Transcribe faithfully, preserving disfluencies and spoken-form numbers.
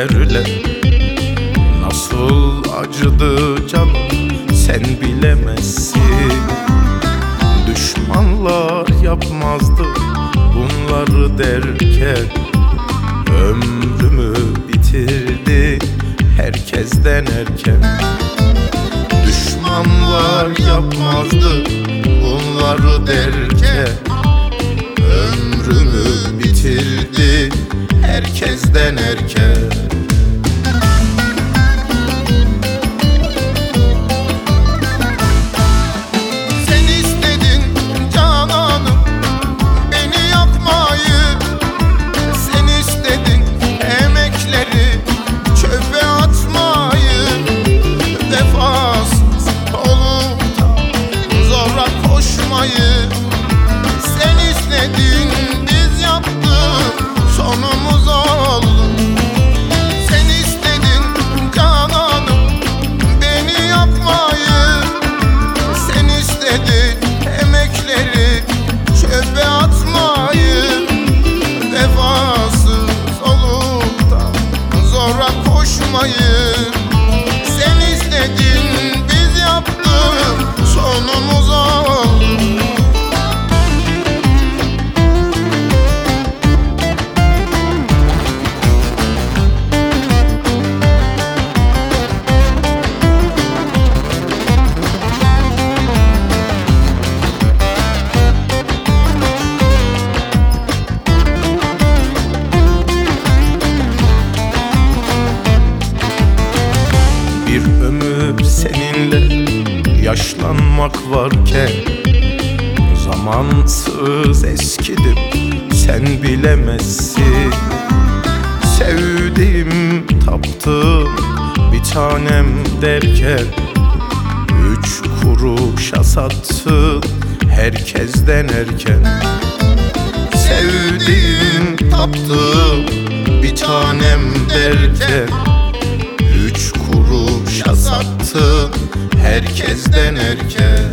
kederle. Nasıl acıdı canım sen bilemezsin. Düşmanlar yapmazdı bunları derken, ömrümü bitirdi herkesten erken. Düşmanlar yapmazdı bunları derken, ömrümü bitirdi herkesten erken. Sen istedin, biz yaptık, sonumuz oldu. Sen istedin cananım beni yakmayı. Sen istedin emekleri çöpe atmayı. Vefasız olup da zora koşmayı. Sen istedin, biz yaptık, sonumuz oldu. Bir ömür seninle yaşlanmak varken, zamansız eskidim sen bilemezsin. Sevdiğim, taptığım bir tanem derken, üç kuruşa sattın herkesten erken. Sevdiğim, taptığım bir tanem derken, üç kuruşa sattın herkesten erken.